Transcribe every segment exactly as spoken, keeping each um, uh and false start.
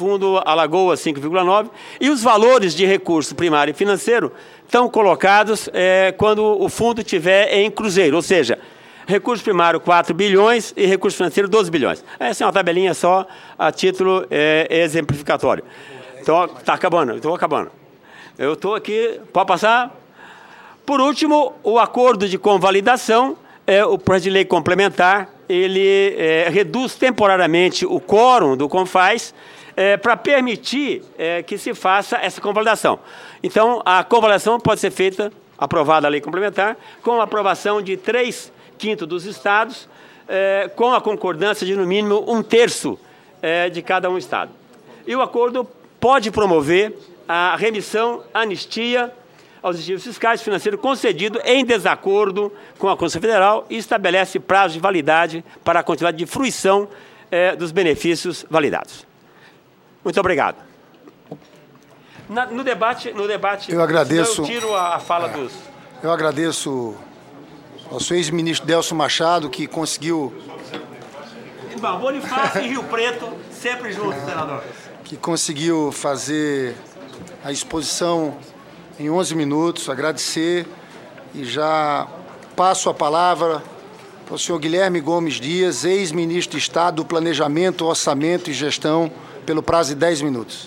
Fundo Alagoas cinco vírgula nove, e os valores de recurso primário e financeiro estão colocados é, quando o fundo estiver em cruzeiro, ou seja, recurso primário quatro bilhões e recurso financeiro doze bilhões. Essa é uma tabelinha só a título é, exemplificatório. Então, está acabando, estou acabando. Eu estou aqui, pode passar? Por último, o acordo de convalidação, é, o projeto de lei complementar, ele é, reduz temporariamente o quórum do CONFAS é, para permitir é, que se faça essa convalidação. Então, a convalidação pode ser feita, aprovada a lei complementar, com a aprovação de três quintos dos estados, é, com a concordância de, no mínimo, um terço é, de cada um estado. E o acordo pode promover a remissão, anistia aos incentivos fiscais e financeiros concedido em desacordo com a Constituição Federal e estabelece prazo de validade para a continuidade de fruição eh, dos benefícios validados. Muito obrigado. Na, no debate, no debate, eu agradeço. Eu tiro a, a fala é, dos. Eu agradeço ao seu ex-ministro Delcio Machado, que conseguiu. Irmão, Bonifácio e Rio Preto, sempre juntos, senador. Que conseguiu fazer a exposição em onze minutos, agradecer e já passo a palavra para o senhor Guilherme Gomes Dias, ex-ministro de Estado do Planejamento, Orçamento e Gestão, pelo prazo de dez minutos.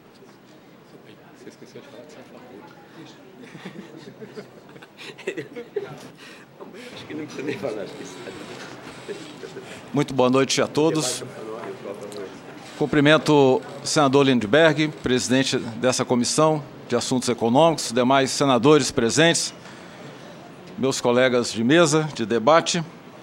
Muito boa noite a todos. Cumprimento o senador Lindbergh, presidente dessa comissão de Assuntos Econômicos, demais senadores presentes, meus colegas de mesa, de debate,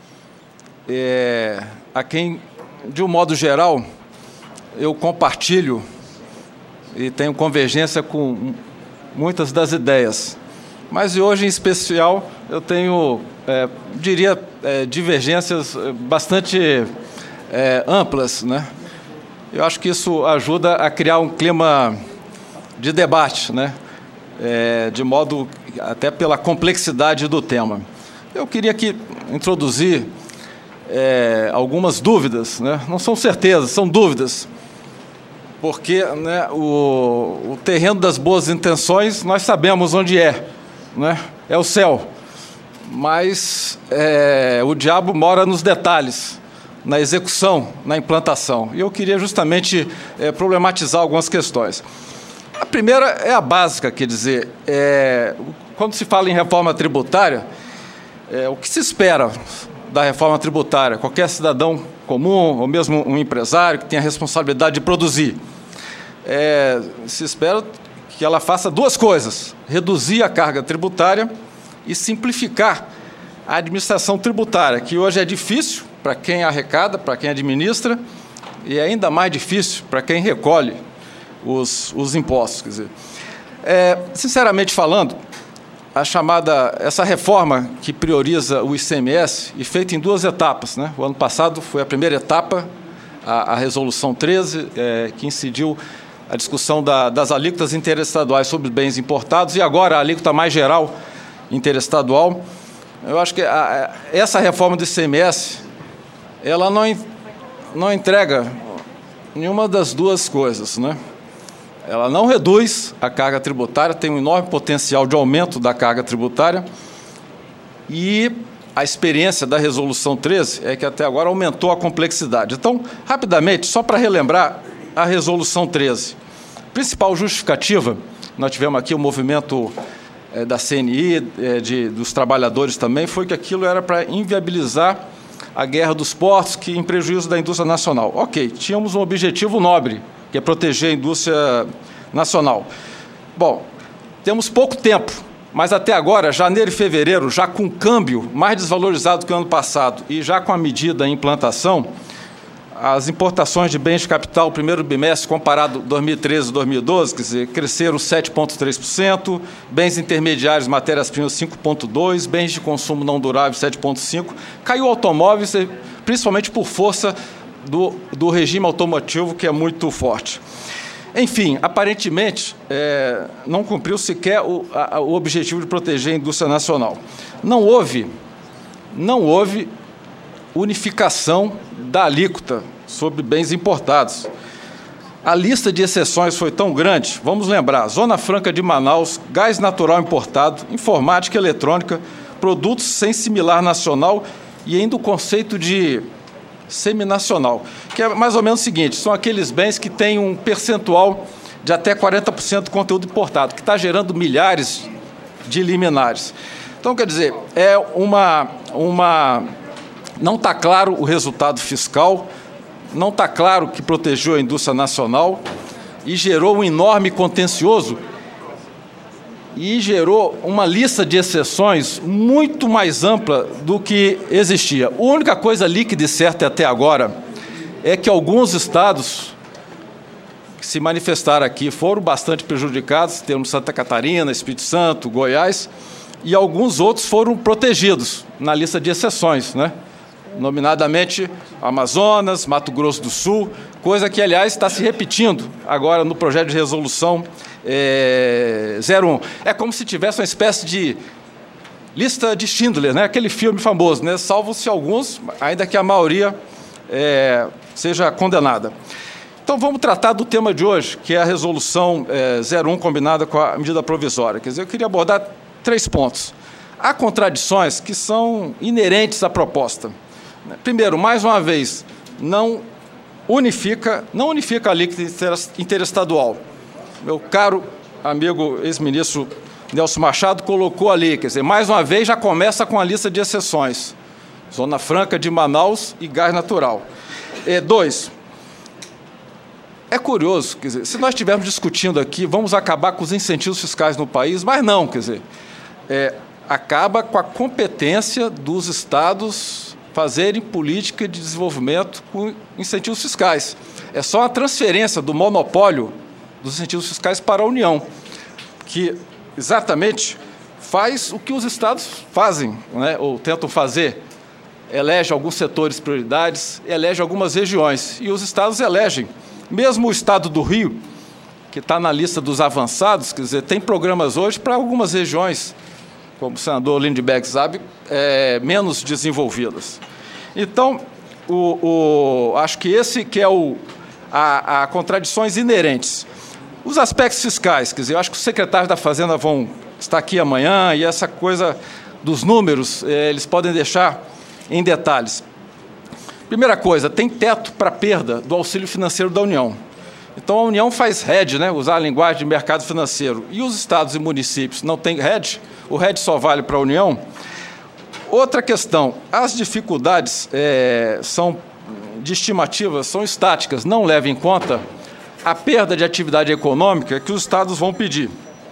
é, a quem, de um modo geral, eu compartilho e tenho convergência com muitas das ideias. Mas hoje, em especial, eu tenho, é, diria, é, divergências bastante é, amplas, né? Eu acho que isso ajuda a criar um clima de debate, né? É, de modo, até pela complexidade do tema. Eu queria aqui introduzir é, algumas dúvidas, né? Não são certezas, são dúvidas, porque, né, o, o terreno das boas intenções nós sabemos onde é, né? É o céu, mas é, o diabo mora nos detalhes, na execução, na implantação. E eu queria justamente é, problematizar algumas questões. A primeira é a básica, quer dizer, é, quando se fala em reforma tributária, é, o que se espera da reforma tributária? Qualquer cidadão comum, ou mesmo um empresário que tenha a responsabilidade de produzir, é, se espera que ela faça duas coisas: reduzir a carga tributária e simplificar a administração tributária, que hoje é difícil para quem arrecada, para quem administra, e é ainda mais difícil para quem recolhe os, os impostos. Quer dizer, é, sinceramente falando, a chamada, essa reforma que prioriza o I C M S, e feita em duas etapas, né? O ano passado foi a primeira etapa, a, a Resolução treze, é, que incidiu a discussão da, das alíquotas interestaduais sobre bens importados, e agora a alíquota mais geral interestadual. Eu acho que a, a, essa reforma do I C M S, ela não, não entrega nenhuma das duas coisas, né? Ela não reduz a carga tributária, tem um enorme potencial de aumento da carga tributária, e a experiência da Resolução treze é que até agora aumentou a complexidade. Então, rapidamente, só para relembrar a Resolução treze. A principal justificativa, nós tivemos aqui o movimento é, da C N I, é, de, dos trabalhadores também, foi que aquilo era para inviabilizar a guerra dos portos, que em prejuízo da indústria nacional. Ok, tínhamos um objetivo nobre, que é proteger a indústria nacional. Bom, temos pouco tempo, mas até agora, janeiro e fevereiro, já com câmbio mais desvalorizado que o ano passado e já com a medida em implantação, as importações de bens de capital, primeiro bimestre comparado dois mil e treze a dois mil e doze, quer dizer, cresceram sete vírgula três por cento, bens intermediários, matérias-primas cinco vírgula dois por cento, bens de consumo não durável sete vírgula cinco por cento, caiu automóveis, principalmente por força do, do regime automotivo, que é muito forte. Enfim, aparentemente, é, não cumpriu sequer o, a, o objetivo de proteger a indústria nacional. Não houve, não houve unificação da alíquota sobre bens importados. a lista de exceções foi tão grande, vamos lembrar, Zona Franca de Manaus, gás natural importado, informática eletrônica, produtos sem similar nacional e ainda o conceito de seminacional, que é mais ou menos o seguinte, são aqueles bens que têm um percentual de até quarenta por cento de conteúdo importado, que está gerando milhares de liminares. Então, quer dizer, é uma... uma não está claro o resultado fiscal, não está claro que protegeu a indústria nacional e gerou um enorme contencioso e gerou uma lista de exceções muito mais ampla do que existia. A única coisa líquida e certa até agora é que alguns estados que se manifestaram aqui foram bastante prejudicados, temos Santa Catarina, Espírito Santo, Goiás, e alguns outros foram protegidos na lista de exceções, né? Nominadamente Amazonas, Mato Grosso do Sul, coisa que, aliás, está se repetindo agora no projeto de resolução é, zero um. É como se tivesse uma espécie de lista de Schindler, né? Aquele filme famoso, né? Salvo-se alguns, ainda que a maioria é, seja condenada. Então, vamos tratar do tema de hoje, que é a resolução é, zero um combinada com a medida provisória. Quer dizer, eu queria abordar três pontos. Há contradições que são inerentes à proposta. Primeiro, mais uma vez, não unifica, não unifica a alíquota interestadual. Meu caro amigo ex-ministro Nelson Machado colocou ali, quer dizer, mais uma vez já começa com a lista de exceções. Zona Franca de Manaus e gás natural. E, dois, é curioso, quer dizer, se nós estivermos discutindo aqui, vamos acabar com os incentivos fiscais no país, mas não, quer dizer, é, acaba com a competência dos estados fazerem política de desenvolvimento com incentivos fiscais. É só a transferência do monopólio dos incentivos fiscais para a União, que exatamente faz o que os estados fazem, né, ou tentam fazer. Elege alguns setores prioridades, elege algumas regiões, e os estados elegem. Mesmo o estado do Rio, que está na lista dos avançados, quer dizer, tem programas hoje para algumas regiões, como o senador Lindbergh sabe, é, menos desenvolvidas. Então, o, o, acho que esse que é o, a, a contradições inerentes. Os aspectos fiscais, quer dizer, eu acho que os secretários da Fazenda vão estar aqui amanhã e essa coisa dos números, é, eles podem deixar em detalhes. Primeira coisa, tem teto para perda do auxílio financeiro da União. Então, a União faz R E D, né, usar a linguagem de mercado financeiro, e os estados e municípios não têm R E D, o R E D só vale para a União. Outra questão, as dificuldades é, são de estimativas, são estáticas, não levam em conta a perda de atividade econômica que os estados vão pedir.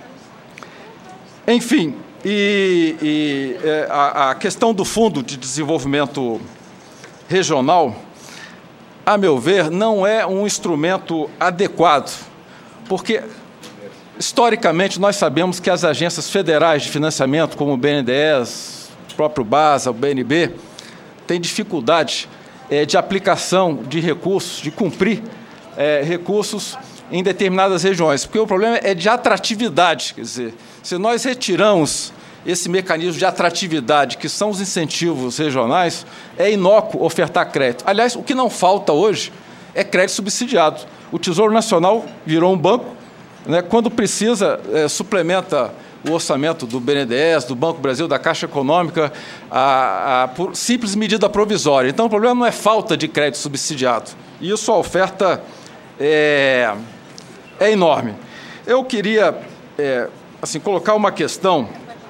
Enfim, e, e é, a, a questão do Fundo de Desenvolvimento Regional, a meu ver, não é um instrumento adequado, porque, historicamente, nós sabemos que as agências federais de financiamento, como o B N D E S, o próprio BASA, o B N B, têm dificuldade é, de aplicação de recursos, de cumprir é, recursos em determinadas regiões, porque o problema é de atratividade, quer dizer, se nós retiramos esse mecanismo de atratividade, que são os incentivos regionais, é inócuo ofertar crédito. Aliás, o que não falta hoje é crédito subsidiado. O Tesouro Nacional virou um banco, né, quando precisa, é, suplementa o orçamento do B N D E S, do Banco Brasil, da Caixa Econômica, a, a, por simples medida provisória. Então, o problema não é falta de crédito subsidiado. Isso, a oferta é, é enorme. Eu queria é, assim, colocar uma questão.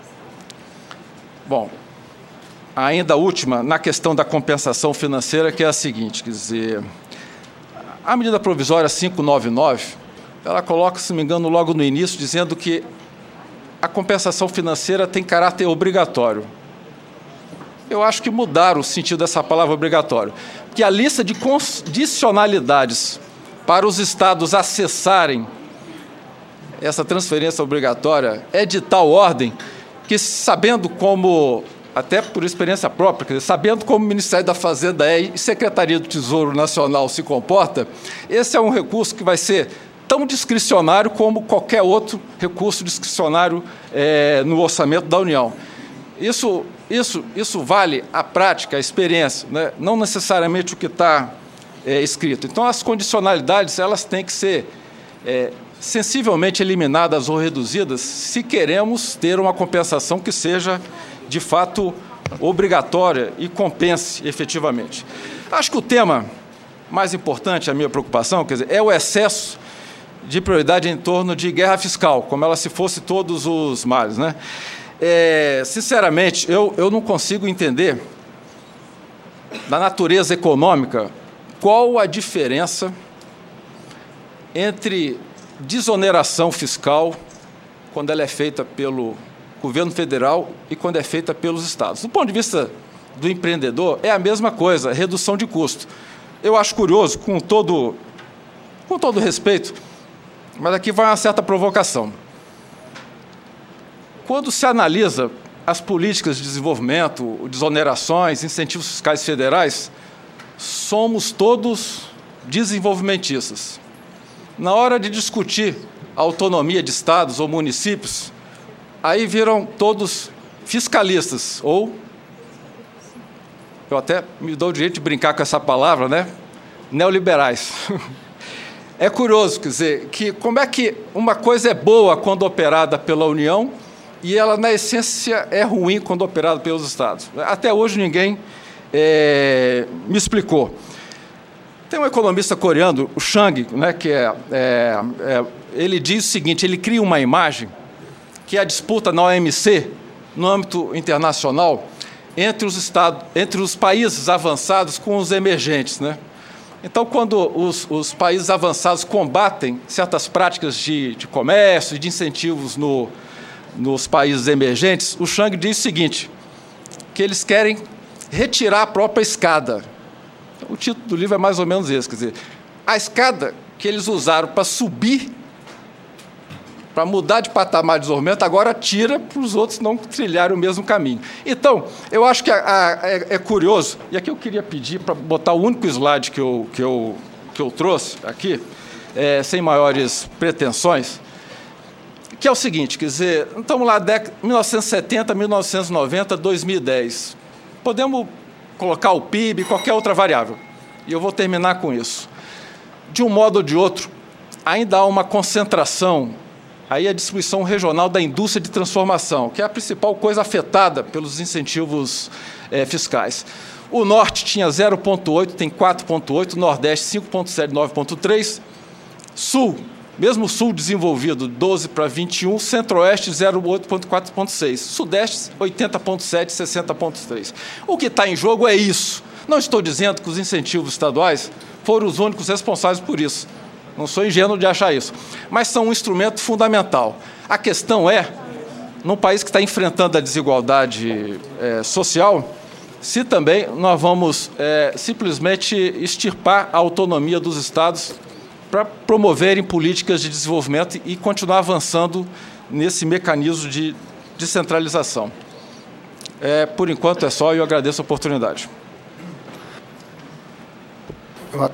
Bom, ainda a última, na questão da compensação financeira, que é a seguinte, quer dizer, a medida provisória quinhentos e noventa e nove, ela coloca, se não me engano, logo no início, dizendo que a compensação financeira tem caráter obrigatório. Eu acho que mudaram o sentido dessa palavra obrigatório, que a lista de condicionalidades para os estados acessarem essa transferência obrigatória é de tal ordem que, sabendo como, até por experiência própria, quer dizer, sabendo como o Ministério da Fazenda é e Secretaria do Tesouro Nacional se comporta, esse é um recurso que vai ser tão discricionário como qualquer outro recurso discricionário é, no orçamento da União. Isso, isso, isso vale a prática, a experiência, né? Não necessariamente o que está é, escrito. Então, as condicionalidades elas têm que ser é, sensivelmente eliminadas ou reduzidas se queremos ter uma compensação que seja, de fato, obrigatória e compense efetivamente. Acho que o tema mais importante, a minha preocupação, quer dizer, é o excesso de prioridade em torno de guerra fiscal, como ela se fosse todos os males, né? É, sinceramente, eu, eu não consigo entender, da natureza econômica, qual a diferença entre desoneração fiscal, quando ela é feita pelo governo federal e quando é feita pelos estados. Do ponto de vista do empreendedor, é a mesma coisa, redução de custo. Eu acho curioso, com todo, com todo respeito, mas aqui vai uma certa provocação. Quando se analisa as políticas de desenvolvimento, desonerações, incentivos fiscais federais, somos todos desenvolvimentistas. Na hora de discutir a autonomia de estados ou municípios, aí viram todos fiscalistas, ou, eu até me dou o direito de brincar com essa palavra, né? Neoliberais. É curioso, quer dizer, que como é que uma coisa é boa quando operada pela União e ela, na essência, é ruim quando operada pelos estados. Até hoje ninguém é, me explicou. Tem um economista coreano, o Chang, né, que é, é, é, ele diz o seguinte, ele cria uma imagem que é a disputa na O M C, no âmbito internacional, entre os, estados, entre os países avançados com os emergentes, né? Então, quando os, os países avançados combatem certas práticas de, de comércio e de incentivos no, nos países emergentes, o Chang diz o seguinte, que eles querem retirar a própria escada. O título do livro é mais ou menos esse, quer dizer, a escada que eles usaram para subir, para mudar de patamar de desenvolvimento, agora tira para os outros não trilharem o mesmo caminho. Então, eu acho que a, a, é, é curioso, e aqui eu queria pedir para botar o único slide que eu, que eu, que eu trouxe aqui, é, sem maiores pretensões, que é o seguinte, quer dizer, estamos lá, mil novecentos e setenta, mil novecentos e noventa, dois mil e dez. Podemos colocar o P I B, qualquer outra variável, e eu vou terminar com isso. De um modo ou de outro, ainda há uma concentração, aí a distribuição regional da indústria de transformação, que é a principal coisa afetada pelos incentivos é, fiscais. O Norte tinha zero vírgula oito, tem quatro vírgula oito, Nordeste cinco vírgula sete, nove vírgula três, Sul, mesmo Sul desenvolvido, doze para vinte e um, Centro-Oeste zero vírgula oito, quatro vírgula seis, Sudeste oitenta vírgula sete, sessenta vírgula três. O que está em jogo é isso. Não estou dizendo que os incentivos estaduais foram os únicos responsáveis por isso. Não sou ingênuo de achar isso, mas são um instrumento fundamental. A questão é, num país que está enfrentando a desigualdade é, social, se também nós vamos é, simplesmente extirpar a autonomia dos estados para promoverem políticas de desenvolvimento e continuar avançando nesse mecanismo de descentralização. É, por enquanto é só e eu agradeço a oportunidade. Eu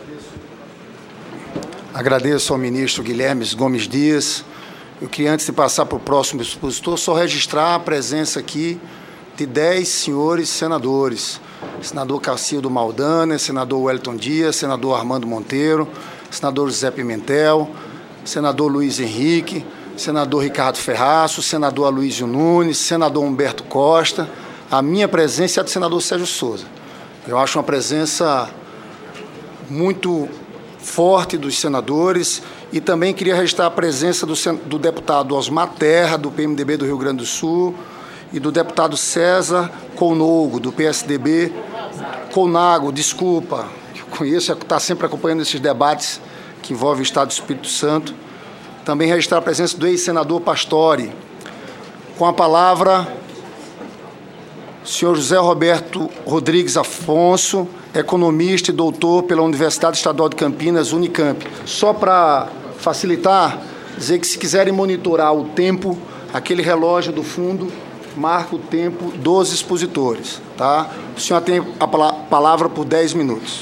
agradeço ao ministro Guilherme Gomes Dias. Eu queria, antes de passar para o próximo expositor, só registrar a presença aqui de dez senhores senadores. Senador Cacildo Maldana, senador Wellington Dias, senador Armando Monteiro, senador José Pimentel, senador Luiz Henrique, senador Ricardo Ferraço, senador Aloysio Nunes, senador Humberto Costa. A minha presença é a do senador Sérgio Souza. Eu acho uma presença muito forte dos senadores e também queria registrar a presença do, do deputado Osmar Terra, do P M D B do Rio Grande do Sul, e do deputado César Conogo, do P S D B, Conago, desculpa, eu conheço, está sempre acompanhando esses debates que envolvem o Estado do Espírito Santo. Também registrar a presença do ex-senador Pastore. Com a palavra, o senhor José Roberto Rodrigues Afonso, economista e doutor pela Universidade Estadual de Campinas, Unicamp. Só para facilitar, dizer que se quiserem monitorar o tempo, aquele relógio do fundo marca o tempo dos expositores. Tá? O senhor tem a palavra por dez minutos.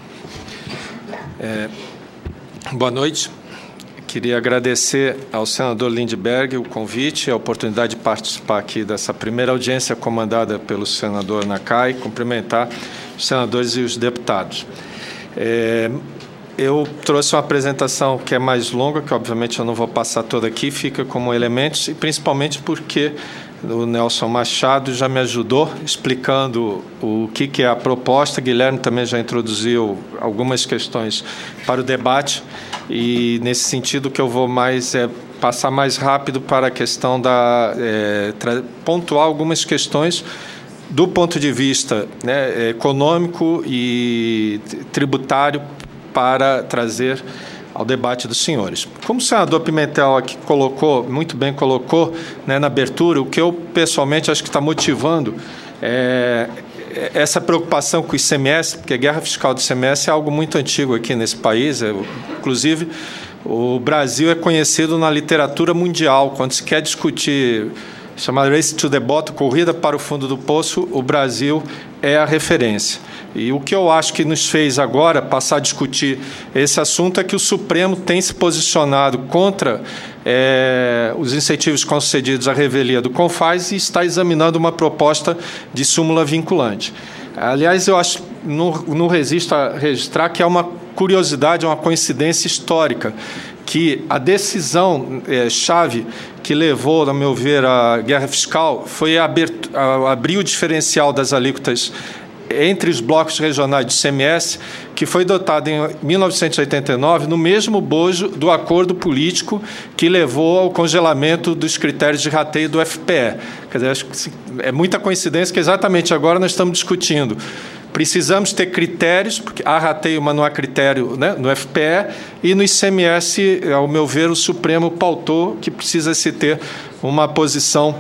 É, boa noite. Queria agradecer ao senador Lindbergh o convite, a oportunidade de participar aqui dessa primeira audiência comandada pelo senador Nakai, cumprimentar os senadores e os deputados. É, eu trouxe uma apresentação que é mais longa, que obviamente eu não vou passar toda aqui, fica como elementos, e principalmente porque o Nelson Machado já me ajudou explicando o que, que é a proposta. Guilherme também já introduziu algumas questões para o debate, e nesse sentido que eu vou mais é, passar mais rápido para a questão da é, pontuar algumas questões do ponto de vista, né, econômico e tributário para trazer ao debate dos senhores. Como o senador Pimentel aqui colocou, muito bem colocou, né, na abertura, o que eu pessoalmente acho que está motivando é essa preocupação com o I C M S, porque a guerra fiscal do I C M S é algo muito antigo aqui nesse país. É, inclusive, o Brasil é conhecido na literatura mundial. Quando se quer discutir, chamada Race to the Bottom, corrida para o fundo do poço, o Brasil é a referência. E o que eu acho que nos fez agora passar a discutir esse assunto é que o Supremo tem se posicionado contra é, os incentivos concedidos à revelia do CONFAS e está examinando uma proposta de súmula vinculante. Aliás, eu acho, não, não resisto a registrar que é uma curiosidade, uma coincidência histórica, que a decisão é, chave que levou, a meu ver, à guerra fiscal foi abrir, abrir o diferencial das alíquotas entre os blocos regionais do I C M S, que foi dotado em mil novecentos e oitenta e nove, no mesmo bojo do acordo político que levou ao congelamento dos critérios de rateio do F P E. Quer dizer, acho que é muita coincidência que exatamente agora nós estamos discutindo. Precisamos ter critérios, porque há rateio, mas não há critério, né, no F P E, e no I C M S, ao meu ver, o Supremo pautou que precisa se ter uma posição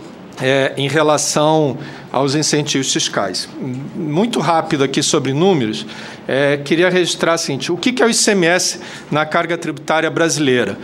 é, em relação aos incentivos fiscais. Muito rápido aqui sobre números, é, queria registrar o seguinte: o que é o I C M S na carga tributária brasileira?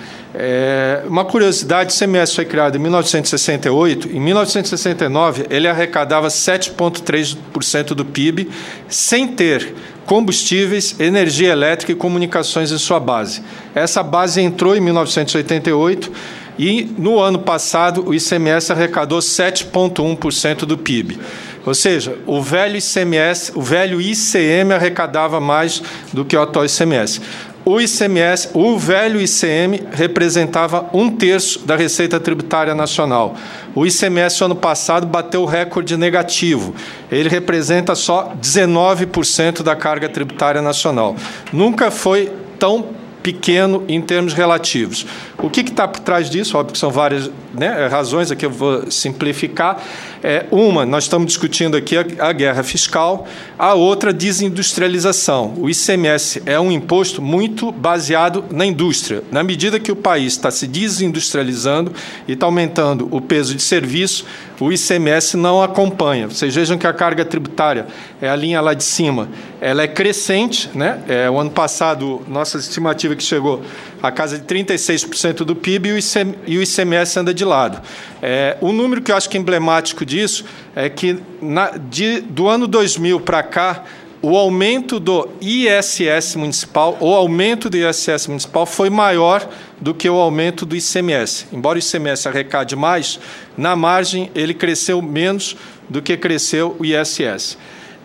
É, uma curiosidade, o I C M S foi criado em mil novecentos e sessenta e oito, em mil novecentos e sessenta e nove ele arrecadava sete vírgula três por cento do P I B, sem ter combustíveis, energia elétrica e comunicações em sua base. Essa base entrou em mil novecentos e oitenta e oito, e, no ano passado, o I C M S arrecadou sete vírgula um por cento do P I B. Ou seja, o velho I C M S, o velho I C M arrecadava mais do que o atual I C M S. O I C M S, o velho I C M, representava um terço da Receita Tributária Nacional. O I C M S, ano passado, bateu o recorde negativo. Ele representa só dezenove por cento da carga tributária nacional. Nunca foi tão pequeno em termos relativos. O que está por trás disso? Óbvio que são várias, né, razões, aqui eu vou simplificar. É, uma, nós estamos discutindo aqui a, a guerra fiscal, a outra, desindustrialização. O I C M S é um imposto muito baseado na indústria. Na medida que o país está se desindustrializando e está aumentando o peso de serviço, o I C M S não acompanha. Vocês vejam que a carga tributária, é a linha lá de cima, ela é crescente, né? É, o ano passado, nossa estimativa que chegou a casa de trinta e seis por cento do P I B e o, I C M, e o I C M S anda de lado. É, o número que eu acho que é emblemático disso é que na, de, do ano dois mil para cá, o aumento do I S S municipal, o aumento do I S S municipal foi maior do que o aumento do I C M S. Embora o I C M S arrecade mais, na margem ele cresceu menos do que cresceu o I S S.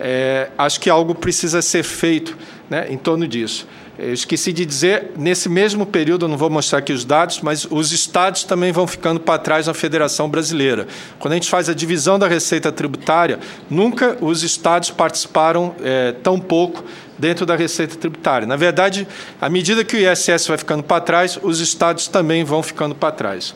É, acho que algo precisa ser feito, né, em torno disso. Eu esqueci de dizer, nesse mesmo período, eu não vou mostrar aqui os dados, mas os estados também vão ficando para trás na Federação Brasileira. Quando a gente faz a divisão da receita tributária, nunca os estados participaram é, tão pouco dentro da receita tributária. Na verdade, à medida que o I S S vai ficando para trás, os estados também vão ficando para trás.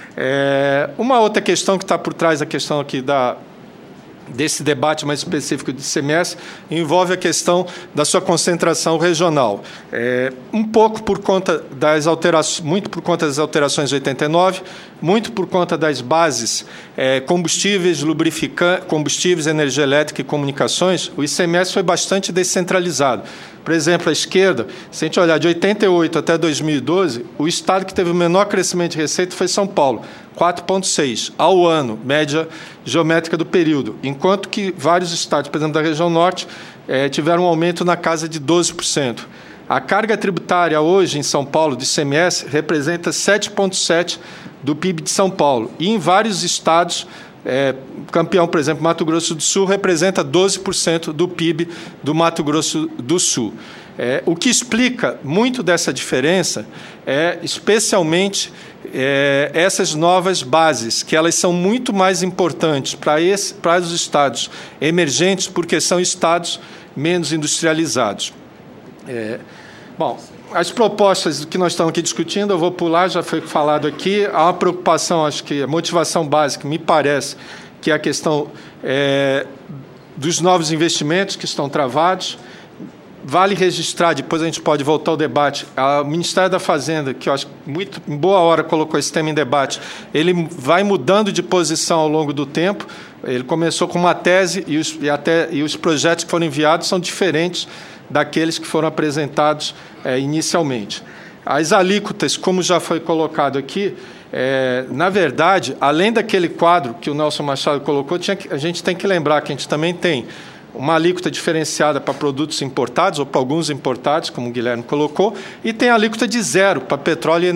É, uma outra questão que está por trás da questão aqui da... desse debate mais específico do I C M S, envolve a questão da sua concentração regional. É, um pouco por conta das alterações, muito por conta das alterações de oitenta e nove, muito por conta das bases é, combustíveis, lubrificantes, combustíveis, energia elétrica e comunicações, o I C M S foi bastante descentralizado. Por exemplo, à esquerda, se a gente olhar de oitenta e oito até dois mil e doze, o estado que teve o menor crescimento de receita foi São Paulo, quatro vírgula seis ao ano, média geométrica do período, enquanto que vários estados, por exemplo, da região norte, eh, tiveram um aumento na casa de doze por cento. A carga tributária hoje em São Paulo, do I C M S, representa sete vírgula sete por cento do P I B de São Paulo. E em vários estados, é, campeão, por exemplo, Mato Grosso do Sul, representa doze por cento do P I B do Mato Grosso do Sul. É, o que explica muito dessa diferença é, especialmente, é, essas novas bases, que elas são muito mais importantes para esse, para os estados emergentes, porque são estados menos industrializados. É, bom, as propostas que nós estamos aqui discutindo, eu vou pular, já foi falado aqui. Há uma preocupação, acho que a motivação básica, me parece, que é a questão é, dos novos investimentos que estão travados. Vale registrar, depois a gente pode voltar ao debate, o Ministério da Fazenda, que eu acho que muito, em boa hora colocou esse tema em debate, ele vai mudando de posição ao longo do tempo. Ele começou com uma tese e os, e até, e os projetos que foram enviados são diferentes daqueles que foram apresentados é, inicialmente. As alíquotas, como já foi colocado aqui, é, na verdade, além daquele quadro que o Nelson Machado colocou, tinha que, a gente tem que lembrar que a gente também tem uma alíquota diferenciada para produtos importados, ou para alguns importados, como o Guilherme colocou, e tem a alíquota de zero para petróleo e